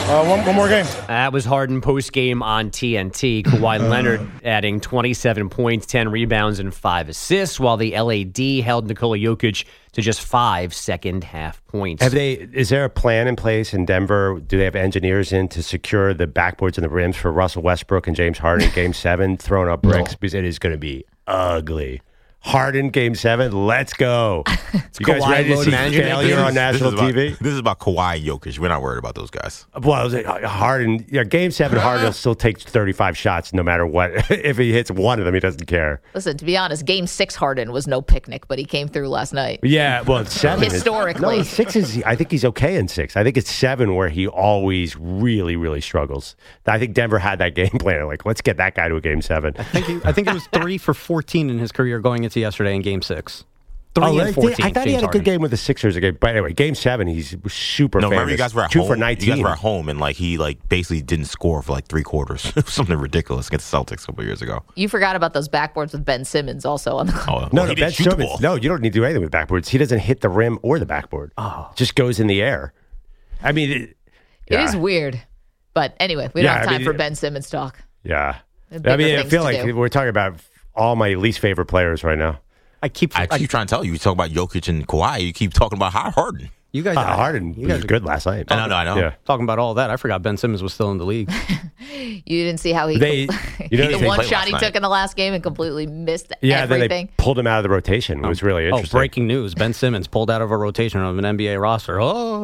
S17: One more game.
S16: That was Harden post-game on TNT. Kawhi Leonard adding 27 points, 10 rebounds, and 5 assists, while the LAD held Nikola Jokic to just 5 second-half points.
S7: Is there a plan in place in Denver? Do they have engineers in to secure the backboards and the rims for Russell Westbrook and James Harden in Game 7, throwing up bricks? Because it is going to be ugly. Harden, Game 7, let's go. You guys ready to see failure on national TV?
S14: This is about Kawhi and Jokic. We're not worried about those guys.
S7: Well, Harden, Game 7, Harden will still take 35 shots no matter what. If he hits one of them, he doesn't care.
S6: Listen, to be honest, Game 6 Harden was no picnic, but he came through last night.
S7: Yeah, well, 7
S6: historically.
S7: 6 is, I think he's okay in 6. I think it's 7 where he always really, really struggles. I think Denver had that game plan. Like, let's get that guy to a Game 7.
S15: I think it was 3 for 14 in his career going into yesterday in Game 6. 3 and 14.
S7: I thought he had a good game with the Sixers again. But anyway, Game 7, he's super famous.
S14: Remember you guys were at
S7: 2
S14: home?
S7: for 19.
S14: You guys were at home, and he basically didn't score for 3 quarters. Something ridiculous against the Celtics a couple years ago.
S6: You forgot about those backboards with Ben Simmons also on the
S7: No, Ben Simmons. No, you don't need to do anything with backboards. He doesn't hit the rim or the backboard. Just goes in the air. I mean,
S6: it is weird. But anyway, we don't have time for Ben Simmons talk.
S7: Yeah. I mean, I feel like we're talking about all my least favorite players right now.
S14: I keep trying to tell you. You talk about Jokic and Kawhi. You keep talking about Harden.
S15: You guys,
S7: Harden was good last night.
S14: I know.
S7: Yeah.
S15: Talking about all that, I forgot Ben Simmons was still in the league.
S6: You didn't see how he the one shot he took in the last game and completely missed everything.
S7: Then they pulled him out of the rotation. It was really interesting.
S15: Breaking news. Ben Simmons pulled out of a rotation of an NBA roster.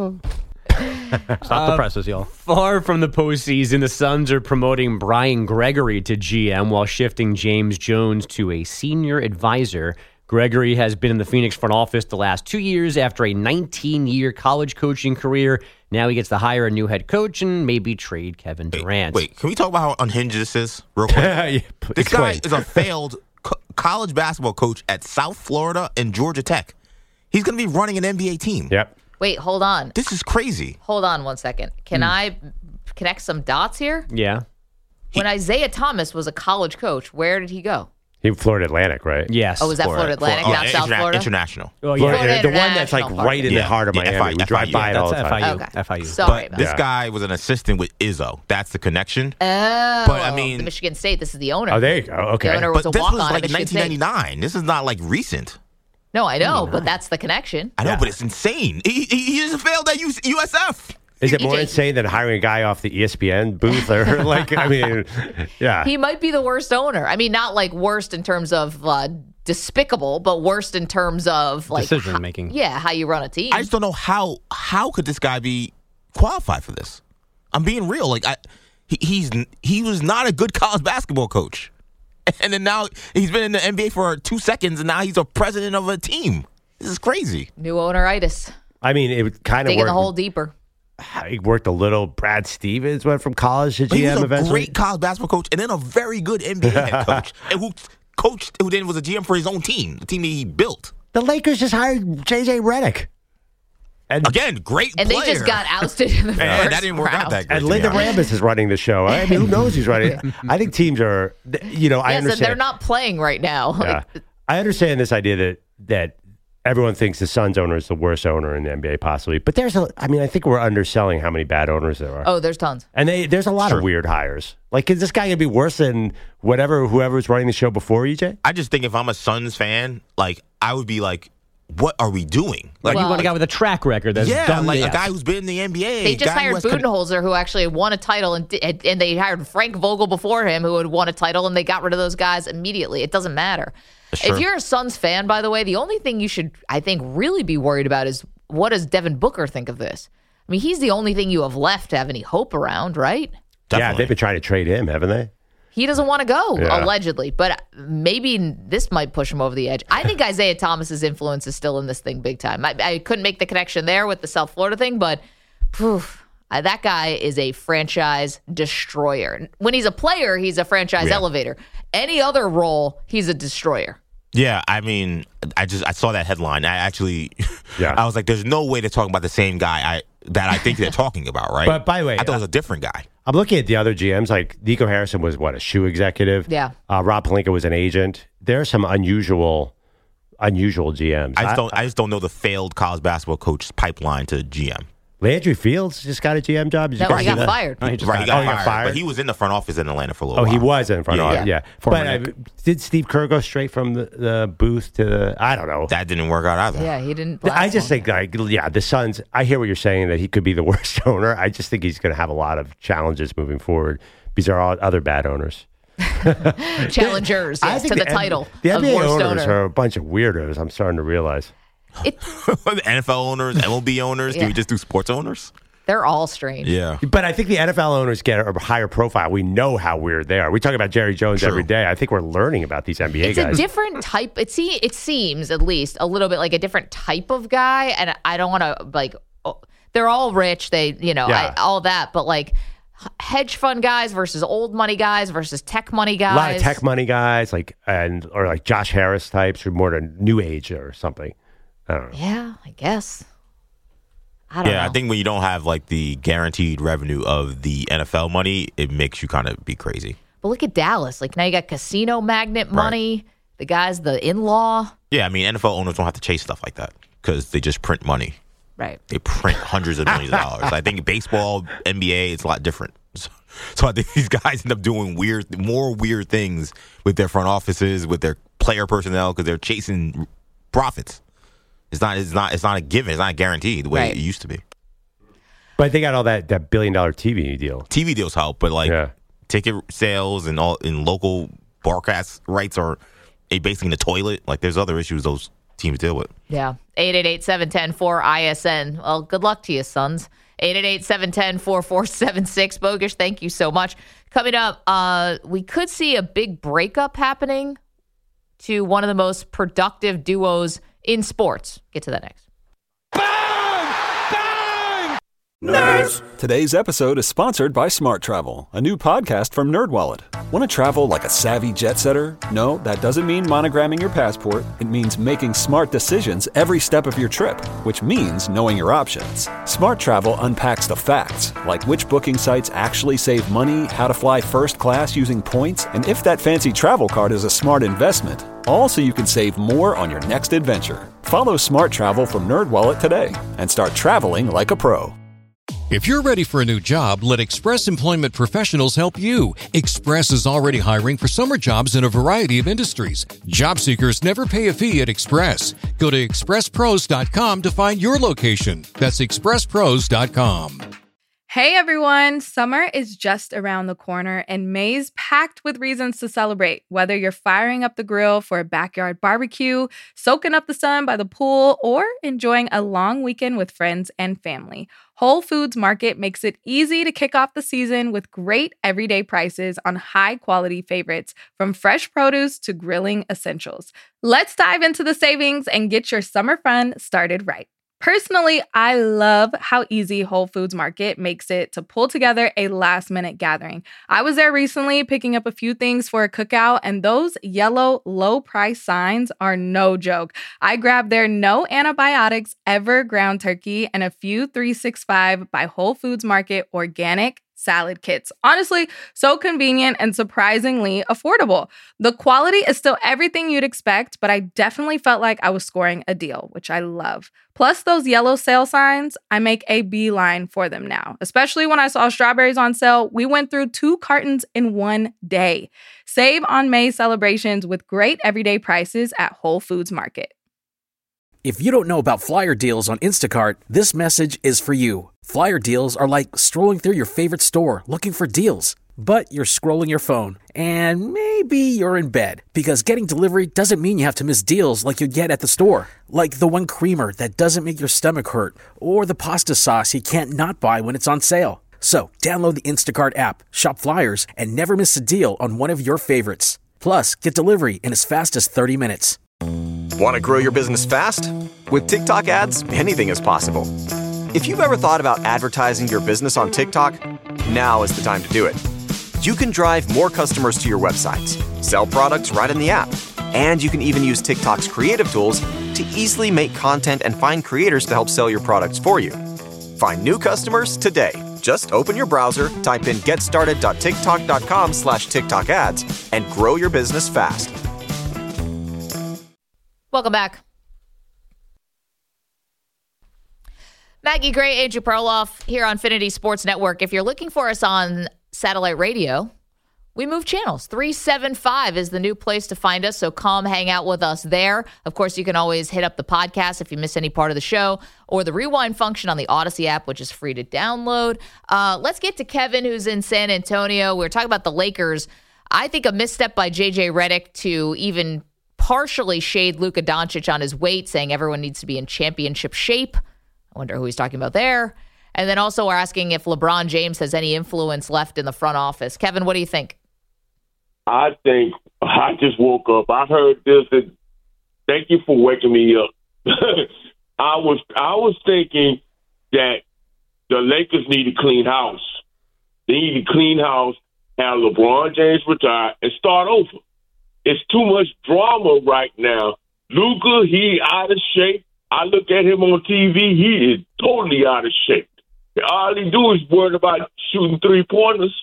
S15: Stop the presses, y'all.
S16: Far from the postseason, the Suns are promoting Brian Gregory to GM while shifting James Jones to a senior advisor. Gregory has been in the Phoenix front office the last 2 years after a 19-year college coaching career. Now he gets to hire a new head coach and maybe trade Kevin Durant.
S14: Wait, can we talk about how unhinged this is real quick? This guy is a failed college basketball coach at South Florida and Georgia Tech. He's going to be running an NBA team.
S7: Yep.
S6: Wait, hold on.
S14: This is crazy.
S6: Hold on 1 second. Can I connect some dots here?
S16: Yeah.
S6: When Isaiah Thomas was a college coach, where did he go?
S7: He Florida Atlantic, right?
S16: Yes.
S6: Oh, was that Florida Atlantic, not South Florida?
S14: International.
S7: Oh, yeah. The one that's right in the heart of Miami. We drive by it all the time.
S15: FIU.
S6: Sorry
S14: but this guy was an assistant with Izzo. That's the connection.
S6: Oh.
S14: But I mean,
S6: the Michigan State. This is the owner.
S7: Oh, there you go. Okay.
S6: The owner was
S14: but
S6: a
S14: this was
S6: walk-on
S14: like
S6: at Michigan
S14: 1999.
S6: State.
S14: This is not recent.
S6: No, I know, but that's the connection.
S14: I know, but it's insane. He just failed at USF.
S7: Is it more insane than hiring a guy off the ESPN booth? Or yeah.
S6: He might be the worst owner. I mean, not worst in terms of despicable, but worst in terms of
S15: decision making.
S6: Yeah, how you run a team.
S14: I just don't know how could this guy be qualified for this? I'm being real. He was not a good college basketball coach. And then now he's been in the NBA for 2 seconds, and now he's a president of a team. This is crazy.
S6: New owner-itis.
S7: I mean, it kind of
S6: digging the hole deeper.
S7: He worked a little. Brad Stevens went from college to GM
S14: he was a
S7: eventually.
S14: Great college basketball coach, and then a very good NBA head coach, and who then was a GM for his own team, the team that he built.
S7: The Lakers just hired JJ Redick.
S14: And again, great
S6: and
S14: player.
S6: they just got ousted in the first round.
S14: That didn't work out that great.
S7: And Linda Rambis is running the show. I mean, who knows who's running? I think teams are, I understand.
S6: And they're not playing right now.
S7: Yeah. I understand this idea that everyone thinks the Suns owner is the worst owner in the NBA possibly. But I think we're underselling how many bad owners there are.
S6: Oh, there's tons.
S7: And there's a lot of weird hires. Is this guy going to be worse than whoever's running the show before, EJ?
S14: I just think if I'm a Suns fan, I would be like, what are we doing?
S16: You want a guy with a track record that's done
S14: a guy who's been in the NBA.
S6: They just hired Budenholzer, who actually won a title, and they hired Frank Vogel before him, who had won a title, and they got rid of those guys immediately. It doesn't matter. If you're a Suns fan, by the way, the only thing you should, I think, really be worried about is what does Devin Booker think of this? I mean, he's the only thing you have left to have any hope around, right?
S14: Definitely.
S7: Yeah, they've been trying to trade him, haven't they?
S6: He doesn't want to go, allegedly, but maybe this might push him over the edge. I think Isaiah Thomas's influence is still in this thing big time. I couldn't make the connection there with the South Florida thing, but that guy is a franchise destroyer. When he's a player, he's a franchise elevator. Any other role, he's a destroyer.
S14: Yeah, I mean, I saw that headline. I was like, there's no way they're talking about the same guy that I think they're talking about, right?
S7: But by the way,
S14: I thought it was a different guy.
S7: I'm looking at the other GMs. Nico Harrison was a shoe executive.
S6: Yeah.
S7: Rob Pelinka was an agent. There are some unusual GMs.
S14: I just don't know the failed college basketball coach pipeline to GM.
S7: Landry Fields just got a GM job.
S6: He got fired.
S7: Oh, he got fired.
S14: But he was in the front office in Atlanta for a little while.
S7: He was in the front office, yeah.
S15: Former
S7: Did Steve Kerr go straight from the booth to the, I don't know.
S14: That didn't work out either.
S6: Yeah, he didn't.
S7: I just think, the Suns, I hear what you're saying, that he could be the worst owner. I just think he's going to have a lot of challenges moving forward because there are other bad owners.
S6: Challengers to the title
S7: the
S6: of
S7: NBA
S6: worst
S7: owners
S6: owner.
S7: are a bunch of weirdos, I'm starting to realize.
S14: The NFL owners, MLB owners, do we just do sports owners?
S6: They're all strange.
S14: Yeah.
S7: But I think the NFL owners get a higher profile. We know how weird they are. We talk about Jerry Jones every day. I think we're learning about these NBA guys.
S6: It's a different type. It seems at least a little bit like a different type of guy. And I don't want to they're all rich. All that. But like hedge fund guys versus old money guys versus tech money guys.
S7: A lot of tech money guys, or like Josh Harris types, who are more to new age or something. I don't know.
S6: Yeah, I guess. I don't know.
S14: I think when you don't have like the guaranteed revenue of the NFL money, it makes you kind of be crazy.
S6: But look at Dallas. Like now you got casino magnate money. Right. The guy's the in-law.
S14: Yeah, I mean NFL owners don't have to chase stuff like that because they just print money.
S6: Right.
S14: They print hundreds of millions of dollars. I think baseball, NBA, it's a lot different. So I think these guys end up doing more weird things with their front offices, with their player personnel, because they're chasing profits. It's not a given. It's not a guarantee the way it used to be.
S7: But they got all that $1 billion TV deal.
S14: TV deals help, but ticket sales and local broadcast rights are basically in the toilet. Like there's other issues those teams deal with.
S6: Yeah. 888-710-4ISN. Well, good luck to you, Suns. 888-710-4476. Bogusch, thank you so much. Coming up, we could see a big breakup happening to one of the most productive duos in sports. Get to that next.
S4: Nerds! Today's episode is sponsored by Smart Travel, a new podcast from NerdWallet. Want to travel like a savvy jet setter? No, that doesn't mean monogramming your passport. It means making smart decisions every step of your trip, which means knowing your options. Smart Travel unpacks the facts, like which booking sites actually save money, how to fly first class using points, and if that fancy travel card is a smart investment. All so you can save more on your next adventure. Follow Smart Travel from NerdWallet today and start traveling like a pro.
S19: If you're ready for a new job, let Express Employment Professionals help you. Express is already hiring for summer jobs in a variety of industries. Job seekers never pay a fee at Express. Go to expresspros.com to find your location. That's expresspros.com.
S20: Hey everyone, summer is just around the corner and May's packed with reasons to celebrate. Whether you're firing up the grill for a backyard barbecue, soaking up the sun by the pool, or enjoying a long weekend with friends and family, Whole Foods Market makes it easy to kick off the season with great everyday prices on high-quality favorites, from fresh produce to grilling essentials. Let's dive into the savings and get your summer fun started right. Personally, I love how easy Whole Foods Market makes it to pull together a last-minute gathering. I was there recently picking up a few things for a cookout, and those yellow low-price signs are no joke. I grabbed their no antibiotics ever ground turkey and a few 365 by Whole Foods Market organic salad kits. Honestly, so convenient and surprisingly affordable. The quality is still everything you'd expect, but I definitely felt like I was scoring a deal, which I love. Plus those yellow sale signs, I make a beeline for them now. Especially when I saw strawberries on sale, we went through 2 cartons in one day. Save on May celebrations with great everyday prices at Whole Foods Market.
S13: If you don't know about flyer deals on Instacart, this message is for you. Flyer deals are like strolling through your favorite store looking for deals. But you're scrolling your phone, and maybe you're in bed, because getting delivery doesn't mean you have to miss deals like you get at the store. Like the one creamer that doesn't make your stomach hurt, or the pasta sauce you can't not buy when it's on sale. So download the Instacart app, shop flyers, and never miss a deal on one of your favorites. Plus, get delivery in as fast as 30 minutes.
S21: Want to grow your business fast? With TikTok ads, anything is possible. If you've ever thought about advertising your business on TikTok, now is the time to do it. You can drive more customers to your websites, sell products right in the app, and you can even use TikTok's creative tools to easily make content and find creators to help sell your products for you. Find new customers today. Just open your browser, type in getstarted.tiktok.com/TikTok ads, and grow your business fast.
S6: Welcome back. Maggie Gray, Andrew Perloff here on Finity Sports Network. If you're looking for us on satellite radio, we moved channels. 375 is the new place to find us, so come hang out with us there. Of course, you can always hit up the podcast if you miss any part of the show, or the rewind function on the Odyssey app, which is free to download. Let's get to Kevin, who's in San Antonio. We're talking about the Lakers. I think a misstep by J.J. Redick to even partially shade Luka Doncic on his weight, saying everyone needs to be in championship shape. I wonder who he's talking about there. And then also we're asking if LeBron James has any influence left in the front office. Kevin, what do you think?
S1: I think I just woke up. I heard this. And thank you for waking me up. I was thinking that the Lakers need a clean house. They need a clean house, have LeBron James retire, and start over. It's too much drama right now. Luka, he out of shape. I look at him on TV, he is totally out of shape. All he do is worry about shooting three-pointers.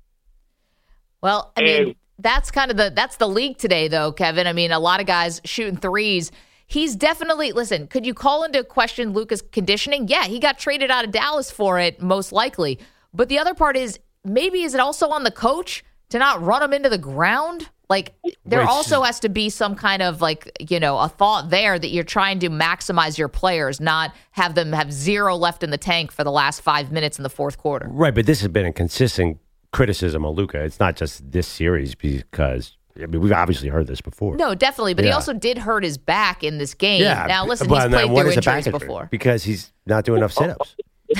S6: Well, I mean, that's the league today, though, Kevin. I mean, a lot of guys shooting threes. He's definitely, listen, could you call into question Luka's conditioning? Yeah, he got traded out of Dallas for it, most likely. But the other part is, maybe is it also on the coach to not run him into the ground? Like, there also has to be some kind of, like, you know, a thought there that you're trying to maximize your players, not have them have zero left in the tank for the last 5 minutes in the fourth quarter.
S7: Right, but this has been a consistent criticism of Luka. It's not just this series because, I mean, we've obviously heard this before.
S6: No, definitely, but he also did hurt his back in this game.
S7: Yeah,
S6: now, listen, he's played through injuries before.
S7: Because he's not doing enough sit-ups.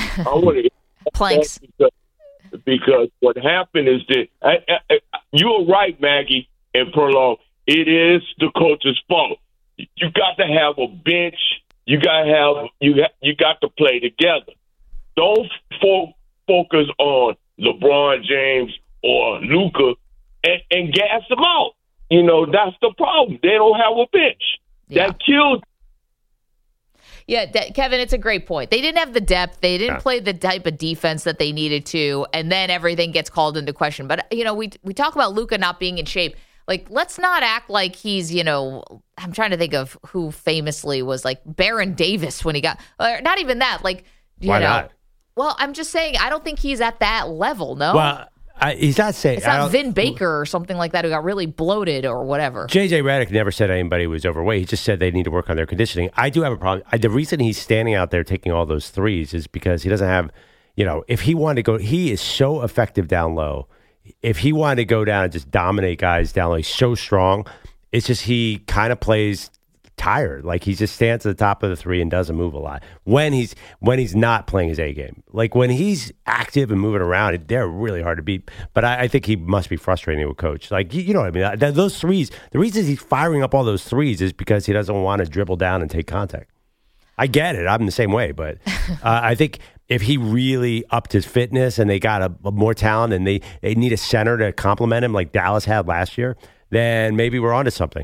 S6: Planks.
S1: Because what happened is that you're right, Maggie and Perloff. It is the coach's fault. You got to have a bench. You got to play together. Don't focus on LeBron James or Luka and gas them out. You know, that's the problem. They don't have a bench. Yeah. That killed.
S6: Yeah, Kevin, it's a great point. They didn't have the depth. They didn't play the type of defense that they needed to, and then everything gets called into question. But, you know, we talk about Luka not being in shape. Like, let's not act like he's, you know, I'm trying to think of who famously was like Baron Davis when he got, or not even that. Like,
S7: Why not?
S6: Well, I'm just saying, I don't think he's at that level, no?
S7: Well, he's not saying...
S6: It's not Vin Baker or something like that who got really bloated or whatever.
S7: J.J. Redick never said anybody was overweight. He just said they need to work on their conditioning. I do have a problem. The reason he's standing out there taking all those threes is because he doesn't have... You know, if he wanted to go... He is so effective down low. If he wanted to go down and just dominate guys down low, he's so strong. It's just he kind of plays tired. Like, he just stands at the top of the three and doesn't move a lot when he's not playing his A game. Like, when he's active and moving around, they're really hard to beat. But I think he must be frustrating with coach. Like, you know what I mean? Those threes, the reason he's firing up all those threes is because he doesn't want to dribble down and take contact. I get it. I'm the same way. But I think if he really upped his fitness and they got a more talent and they need a center to complement him like Dallas had last year, then maybe we're onto something.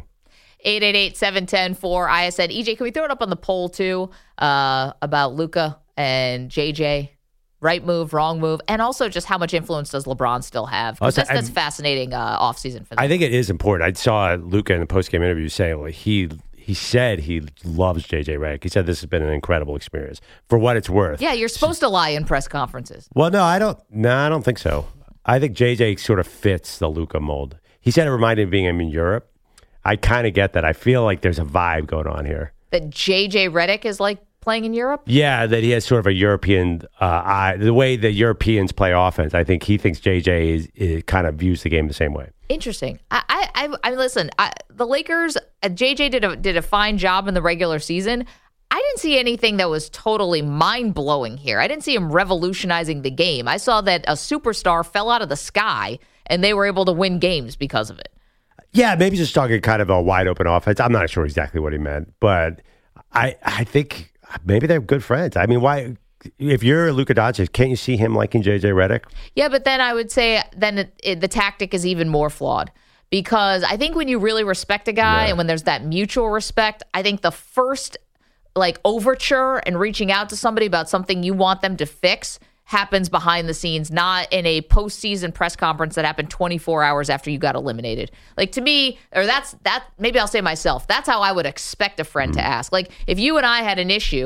S6: 888-710-4-ISN. EJ, can we throw it up on the poll, too, about Luka and JJ? Right move, wrong move, and also just how much influence does LeBron still have? Because that's fascinating offseason for them.
S7: I think it is important. I saw Luka in the postgame interview saying, well, he said he loves JJ Redick. He said this has been an incredible experience for what it's worth.
S6: Yeah, you're supposed to lie in press conferences.
S7: Well, no, I don't think so. I think JJ sort of fits the Luka mold. He said it reminded him of being in Europe. I kind of get that. I feel like there's a vibe going on here.
S6: That JJ Redick is like playing in Europe?
S7: Yeah, that he has sort of a European eye. The way the Europeans play offense, I think he thinks JJ is kind of views the game the same way.
S6: Interesting. I listen, the Lakers, JJ did a fine job in the regular season. I didn't see anything that was totally mind-blowing here. I didn't see him revolutionizing the game. I saw that a superstar fell out of the sky, and they were able to win games because of it.
S7: Yeah, maybe just talking kind of a wide-open offense. I'm not sure exactly what he meant, but I think maybe they're good friends. I mean, why? If you're Luka Doncic, can't you see him liking JJ Redick?
S6: Yeah, but then I would say then the tactic is even more flawed. Because I think when you really respect a guy and when there's that mutual respect, I think the first overture and reaching out to somebody about something you want them to fix happens behind the scenes, not in a postseason press conference that happened 24 hours after you got eliminated. Like, to me, or maybe I'll say myself, that's how I would expect a friend to ask. Like, if you and I had an issue,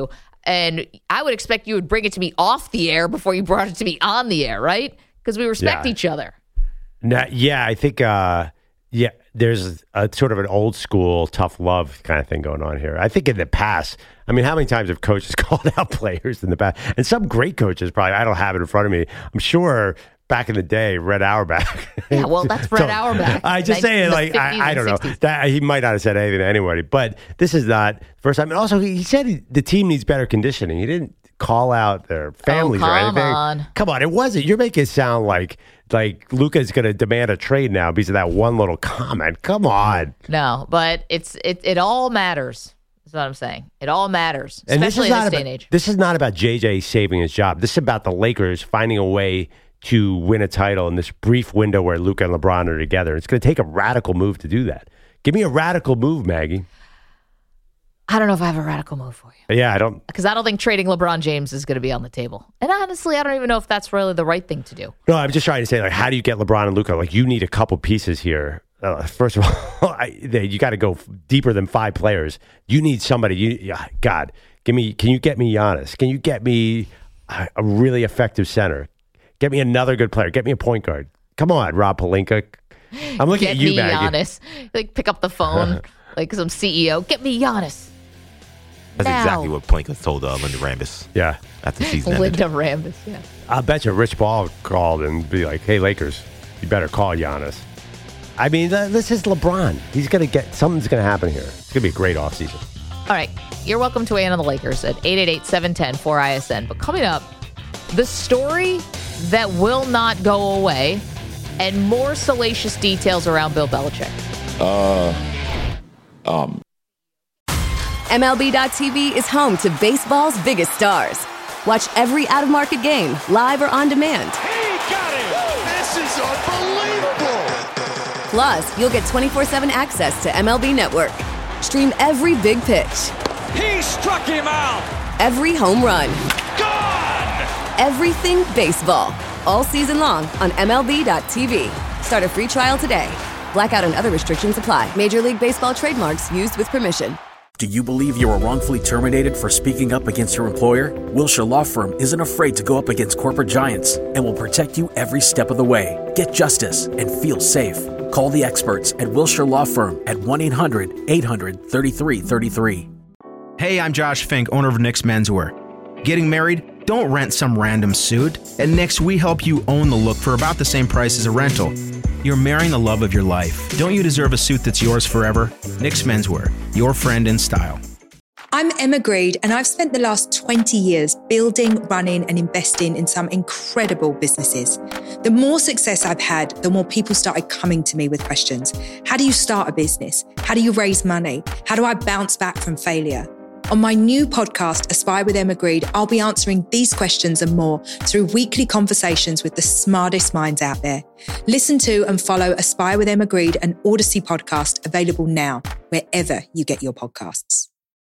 S6: And I would expect you would bring it to me off the air before you brought it to me on the air, right? Because we respect each other.
S7: I think, there's a sort of an old school tough love kind of thing going on here. I think in the past, I mean, how many times have coaches called out players in the past? And some great coaches, probably, I don't have it in front of me. I'm sure back in the day, Red Auerbach.
S6: Yeah, well, that's Red Auerbach.
S7: I just say it like, I don't know. He might not have said anything to anybody, but this is not the first time. And also, he said the team needs better conditioning. He didn't call out their families or anything. Come on, it wasn't. You're making it sound like Luka's going to demand a trade now because of that one little comment. Come on.
S6: No, but it all matters. That's what I'm saying. It all matters, especially in this day and age.
S7: This is not about JJ saving his job. This is about the Lakers finding a way to win a title in this brief window where Luka and LeBron are together. It's going to take a radical move to do that. Give me a radical move, Maggie.
S6: I don't know if I have a radical move for you.
S7: Yeah, I don't.
S6: Because I don't think trading LeBron James is going to be on the table. And honestly, I don't even know if that's really the right thing to do.
S7: No, I'm just trying to say, like, how do you get LeBron and Luka? Like, you need a couple pieces here. First of all, you got to go deeper than 5 players. You need somebody. God, can you get me Giannis? Can you get me a really effective center? Get me another good player. Get me a point guard. Come on, Rob Pelinka. I'm looking at you, Maggie.
S6: Get me Giannis. Like, pick up the phone, like some CEO. Get me Giannis.
S14: That's exactly what Pelinka told Linda Rambis.
S7: Yeah.
S14: After the season
S6: ended. Linda Rambis, yeah.
S7: I bet you Rich Paul called and be like, hey, Lakers, you better call Giannis. I mean, this is LeBron. He's going to get, something's going to happen here. It's going to be a great offseason.
S6: All right. You're welcome to weigh in on the Lakers at 888-710-4ISN. But coming up, the story that will not go away and more salacious details around Bill Belichick.
S2: MLB.tv is home to baseball's biggest stars. Watch every out-of-market game, live or on demand.
S18: He got it! This is unbelievable!
S2: Plus, you'll get 24/7 access to MLB Network. Stream every big pitch.
S18: He struck him out!
S2: Every home run.
S18: Gone!
S2: Everything baseball. All season long on MLB.tv. Start a free trial today. Blackout and other restrictions apply. Major League Baseball trademarks used with permission.
S13: Do you believe you were wrongfully terminated for speaking up against your employer? Wilshire Law Firm isn't afraid to go up against corporate giants and will protect you every step of the way. Get justice and feel safe. Call the experts at Wilshire Law Firm at 1-800-800-3333.
S22: Hey, I'm Josh Fink, owner of Nick's Menswear. Getting married? Don't rent some random suit. At Nick's, we help you own the look for about the same price as a rental. You're marrying the love of your life. Don't you deserve a suit that's yours forever? Nick's Menswear, your friend in style.
S23: I'm Emma Greed, and I've spent the last 20 years building, running, and investing in some incredible businesses. The more success I've had, the more people started coming to me with questions. How do you start a business? How do you raise money? How do I bounce back from failure? On my new podcast, Aspire with Emma Greed, I'll be answering these questions and more through weekly conversations with the smartest minds out there. Listen to and follow Aspire with Emma Greed, an Odyssey podcast available now, wherever you get your podcasts.